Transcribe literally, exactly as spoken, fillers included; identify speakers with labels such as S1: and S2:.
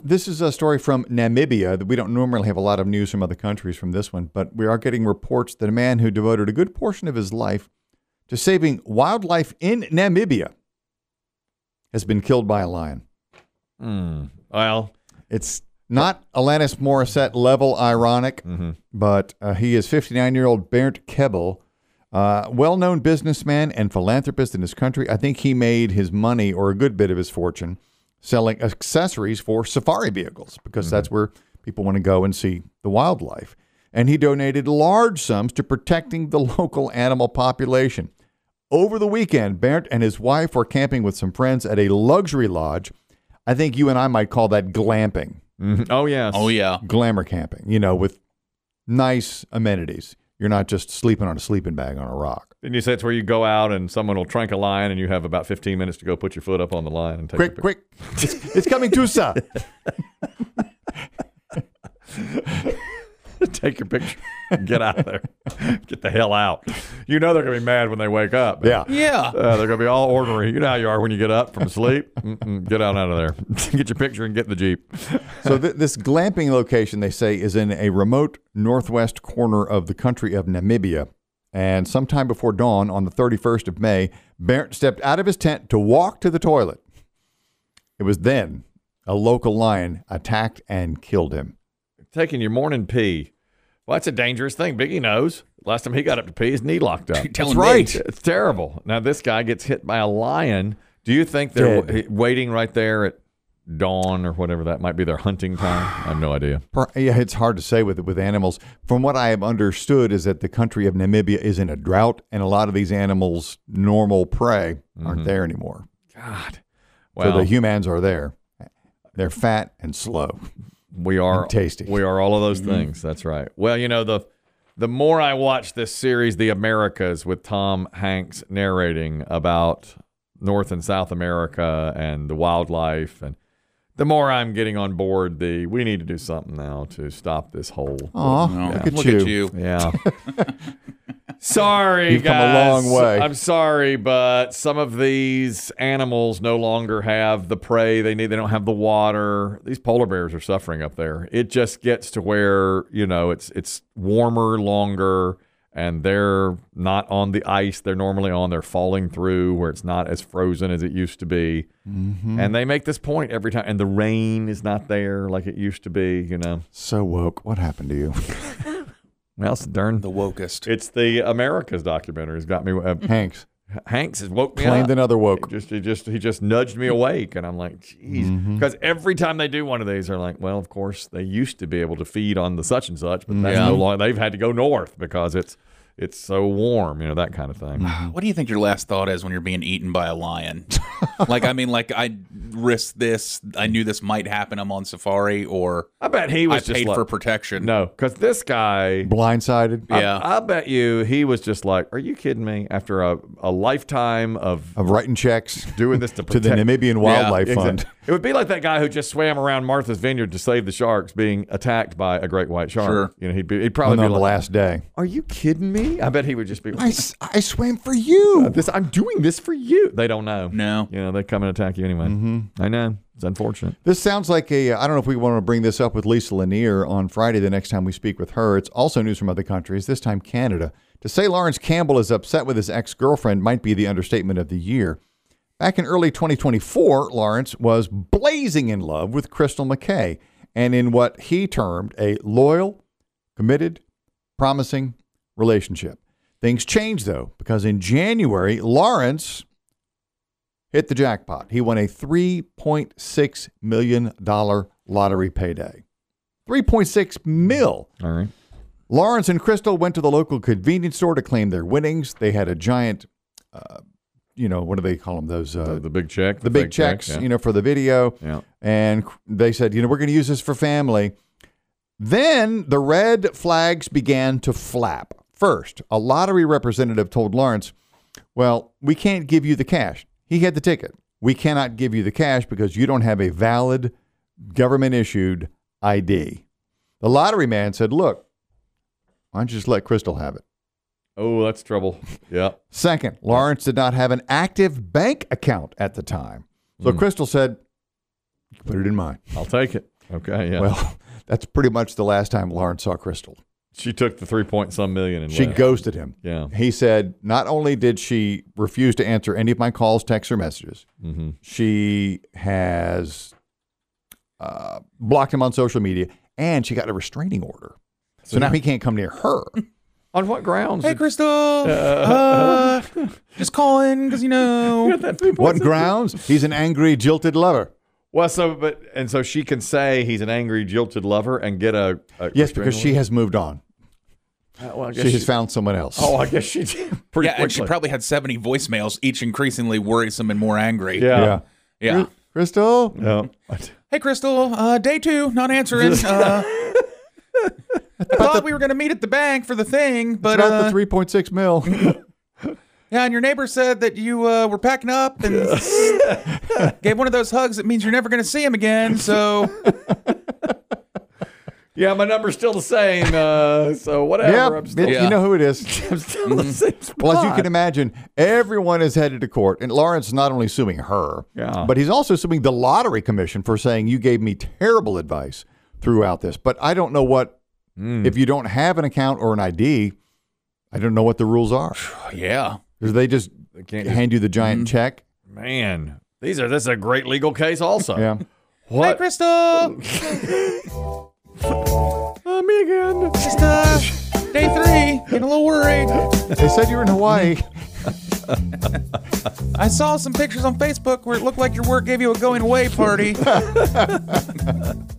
S1: this is a story from Namibia. We don't normally have a lot of news from other countries from this one, but we are getting reports that a man who devoted a good portion of his life to saving wildlife in Namibia has been killed by a lion.
S2: Mm. Well,
S1: it's not Alanis Morissette level ironic,
S2: mm-hmm.
S1: but uh, he is fifty-nine-year-old Bernd Kebbel, uh, well-known businessman and philanthropist in his country. I think he made his money, or a good bit of his fortune, selling accessories for safari vehicles, because mm-hmm. that's where people want to go and see the wildlife. And he donated large sums to protecting the local animal population. Over the weekend, Bernd and his wife were camping with some friends at a luxury lodge. I think you and I might call that glamping.
S2: Mm-hmm. Oh, yes.
S3: Oh, yeah.
S1: Glamour camping, you know, with nice amenities. You're not just sleeping on a sleeping bag on a rock.
S2: Didn't you say it's where you go out and someone will trank a lion and you have about fifteen minutes to go put your foot up on the lion and take
S1: Quick, quick. It's, it's coming too, sir.
S2: Take your picture. Get out of there. Get the hell out. You know they're going to be mad when they wake up.
S1: Yeah.
S3: Yeah.
S2: Uh, they're going to be all ornery. You know how you are when you get up from sleep. Mm-mm, get out, out of there. Get your picture and get in the Jeep.
S1: So th- this glamping location, they say, is in a remote northwest corner of the country of Namibia. And sometime before dawn on the thirty-first of May, Bernd stepped out of his tent to walk to the toilet. It was then a local lion attacked and killed him.
S2: Taking your morning pee. Well, that's a dangerous thing. Biggie knows. Last time he got up to pee, his knee locked up.
S1: That's right.
S2: It's terrible. Now, this guy gets hit by a lion. Do you think they're w- waiting right there at dawn or whatever that might be their hunting time? I have no idea.
S1: Yeah, it's hard to say with with animals. From what I have understood is that the country of Namibia is in a drought, and a lot of these animals' normal prey aren't
S2: Mm-hmm.
S1: there anymore.
S2: God. Well,
S1: so the humans are there. They're fat and slow.
S2: We are
S1: and tasty.
S2: We are all of those things. That's right. Well, you know, the the more I watch this series, The Americas, with Tom Hanks narrating about North and South America and the wildlife, and the more I'm getting on board the we need to do something now to stop this whole.
S1: Aw,
S3: No.
S1: look, at,
S3: Look
S1: you.
S3: at you.
S2: Yeah. Sorry,
S1: You've
S2: guys.
S1: come a long way.
S2: I'm sorry, but some of these animals no longer have the prey they need. They don't have the water. These polar bears are suffering up there. It just gets to where, you know, it's it's warmer longer, and they're not on the ice they're normally on. They're falling through where it's not as frozen as it used to be.
S1: Mm-hmm.
S2: And they make this point every time. And the rain is not there like it used to be, you know.
S1: So woke. What happened to you?
S2: Well, it's darn.
S3: The wokest.
S2: It's the Americas documentary. It's got me. Uh,
S1: Hanks.
S2: Hanks has woke me
S1: Claimed
S2: up.
S1: another woke.
S2: He just, he just, he just nudged me awake, and I'm like, geez. Because
S1: Mm-hmm.
S2: every time they do one of these, they're like, well, of course, they used to be able to feed on the such and such, but that's
S3: Yeah.
S2: no longer. They've had to go north because it's it's so warm, you know, that kind of thing.
S3: What do you think your last thought is when you're being eaten by a lion? Like, I mean, like, I risked this. I knew this might happen. I'm on safari, or
S2: I bet he was
S3: I
S2: just
S3: paid
S2: like,
S3: for protection.
S2: no, because this guy.
S1: Blindsided.
S3: Yeah.
S2: I, I bet you he was just like, are you kidding me? After a, a lifetime of
S1: Of writing checks
S2: doing this to
S1: to
S2: protect
S1: the Namibian Wildlife
S2: Exactly.
S1: Fund.
S2: It would be like that guy who just swam around Martha's Vineyard to save the sharks being attacked by a great white shark.
S3: Sure.
S2: You know, he'd be he'd
S1: On
S2: probably
S1: the
S2: be like,
S1: last day.
S2: "Are you kidding me?" I bet he would just be
S1: I,
S2: like,
S1: s- I swam for you.
S2: "This I'm doing this for you." They don't know.
S3: No.
S2: You know, they come and attack you anyway.
S1: Mm-hmm.
S2: I know. It's unfortunate.
S1: This sounds like a, I don't know if we want to bring this up with Lisa Lanier on Friday the next time we speak with her. It's also news from other countries, this time Canada. To say Lawrence Campbell is upset with his ex-girlfriend might be the understatement of the year. Back in early twenty twenty-four, Lawrence was blazing in love with Crystal McKay, and in what he termed a loyal, committed, promising relationship. Things changed, though, because in January, Lawrence hit the jackpot. He won a three point six million dollars lottery payday. three point six mil.
S2: All right.
S1: Lawrence and Crystal went to the local convenience store to claim their winnings. They had a giant, uh, you know, what do they call them? Those uh,
S2: The, the big check.
S1: the big
S2: fake
S1: checks,
S2: check, yeah.
S1: you know, for the video.
S2: Yeah.
S1: And they said, you know, we're going to use this for family. Then the red flags began to flap. First, a lottery representative told Lawrence, well, we can't give you the cash. He had the ticket. We cannot give you the cash because you don't have a valid government-issued I D. The lottery man said, look, why don't you just let Crystal have it?
S2: Oh, that's trouble. Yeah.
S1: Second, Lawrence did not have an active bank account at the time. So
S2: Mm.
S1: Crystal said, you can put it in mine.
S2: I'll take it. Okay, yeah.
S1: Well, that's pretty much the last time Lawrence saw Crystal.
S2: She took the three point some million and
S1: She
S2: left.
S1: ghosted him.
S2: Yeah.
S1: He said not only did she refuse to answer any of my calls, texts, or messages,
S2: Mm-hmm.
S1: she has uh, blocked him on social media, and she got a restraining order. So now he can't come near her.
S2: On what grounds?
S3: Hey,
S2: did-
S3: Crystal. Uh, just calling because, you know.
S1: What grounds? He's an angry, jilted lover.
S2: Well, so but and so she can say he's an angry, jilted lover and get a, a
S1: Yes, because she has moved on.
S2: Uh, well, I guess
S1: She has found someone else.
S2: Oh, I guess she did pretty
S3: Yeah, and she
S2: quickly.
S3: probably had seventy voicemails, each increasingly worrisome and more angry.
S2: Yeah.
S1: yeah.
S3: Yeah.
S1: Crystal?
S2: Yeah.
S3: Hey, Crystal. Uh, day two, not answering. Uh, I thought we were going to meet at the bank for the thing, but
S1: About
S3: uh,
S1: the three point six mil.
S3: yeah, and your neighbor said that you uh, were packing up and gave one of those hugs that means you're never going to see him again. So
S2: Yeah, my number's still the same. Uh, so whatever.
S1: yeah,
S2: I'm still,
S1: you know who it is.
S2: I'm still the same spot.
S1: Well, as you can imagine, everyone is headed to court. And Lawrence is not only suing her,
S2: Yeah.
S1: but he's also suing the Lottery Commission for saying you gave me terrible advice throughout this. But I don't know what, if you don't have an account or an I D, I don't know what the rules are.
S3: yeah.
S1: Because they just
S2: They can't just-
S1: hand you the giant check.
S2: Man, these are this is a great legal case also.
S1: Yeah.
S3: Hey,
S2: What?
S3: Crystal.
S2: Uh, me again.
S3: Just uh, day three. Getting a little worried.
S1: They said you were in Hawaii.
S3: I saw some pictures on Facebook where it looked like your work gave you a going away party.